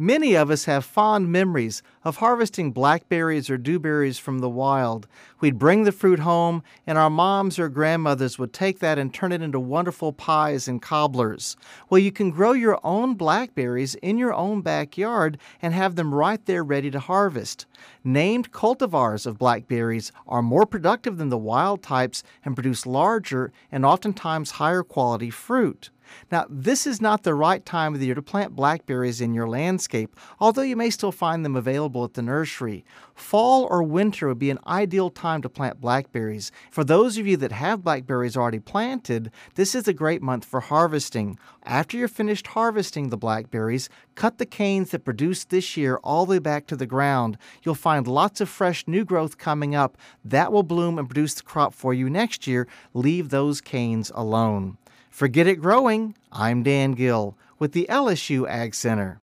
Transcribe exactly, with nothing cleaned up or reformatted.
Many of us have fond memories of harvesting blackberries or dewberries from the wild. We'd bring the fruit home, and our moms or grandmothers would take that and turn it into wonderful pies and cobblers. Well, you can grow your own blackberries in your own backyard and have them right there ready to harvest. Named cultivars of blackberries are more productive than the wild types and produce larger and oftentimes higher quality fruit. Now, this is not the right time of the year to plant blackberries in your landscape, although you may still find them available at the nursery. Fall or winter would be an ideal time to plant blackberries. For those of you that have blackberries already planted, this is a great month for harvesting. After you're finished harvesting the blackberries, cut the canes that produced this year all the way back to the ground. You'll find lots of fresh new growth coming up. That will bloom and produce the crop for you next year. Leave those canes alone. For Get It Growing, I'm Dan Gill with the L S U Ag Center.